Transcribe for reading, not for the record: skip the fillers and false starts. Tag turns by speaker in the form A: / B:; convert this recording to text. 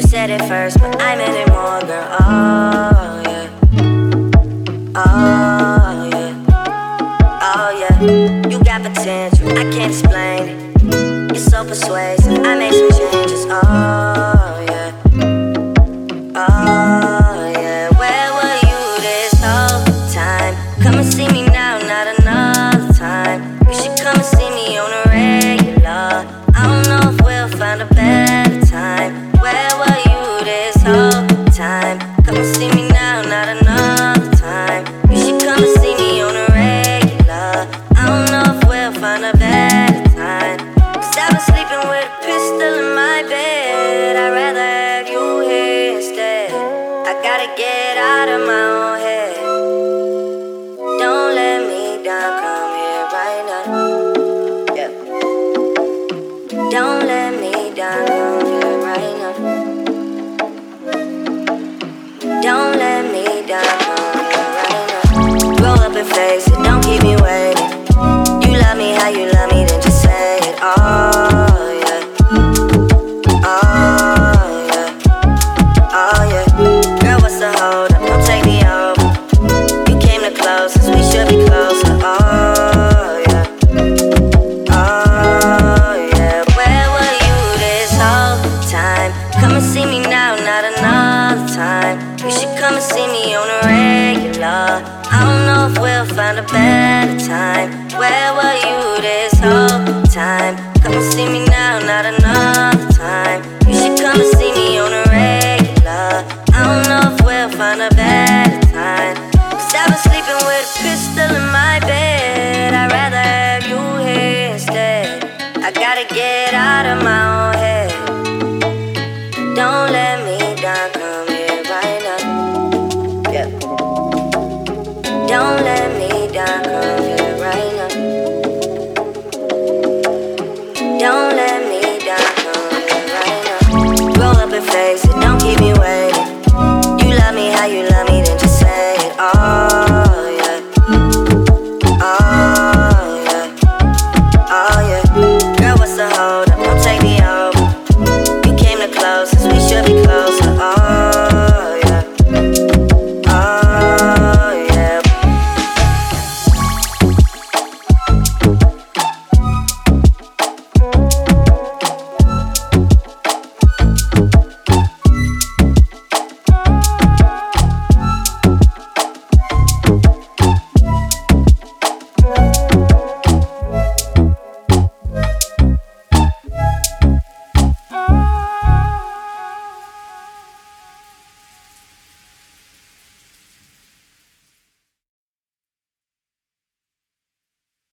A: You said it first, but I meant it more, girl. Oh yeah, oh yeah, oh yeah. You got potential, I can't explain it. You're so persuasive, I made some changes. Oh yeah, oh yeah. Where were you this whole time? Come and see me now, not another time. You should come and see me on a regular. I don't know if we'll find a better time. Where were you this whole time? Come and see me now, not another time. You should come and see me on a regular. I don't know if we'll find a better time. Cause I've been sleeping with a pistol in my bed. I'd rather have you here instead. I gotta get out of my own head. Don't let me down, come here right now. Yeah. Don't let me down, come here right now. Don't let me down, come here right now. Grow up and face it, don't keep me waiting. You love me how you love me, then just say it. Oh yeah, oh yeah, oh yeah. Girl, what's the hold up? Don't take me over. You came the closest, we should be closer. Oh yeah, oh yeah. Where were you this whole time? Come and see me now, not another time. You should come and see me on a regular. I don't know if we'll find a better time. Where were you this whole time? Come and see me now, not another time. You should come and see me on a regular. I don't know if we'll find a better time. Cause I've been sleeping with a pistol in my bed. I'd rather have you here instead. I gotta get out of my own head. Don't let me down, come here right now. Yeah. Don't let me down, come here right now. Don't let me down, come here right now. Grow up and face it.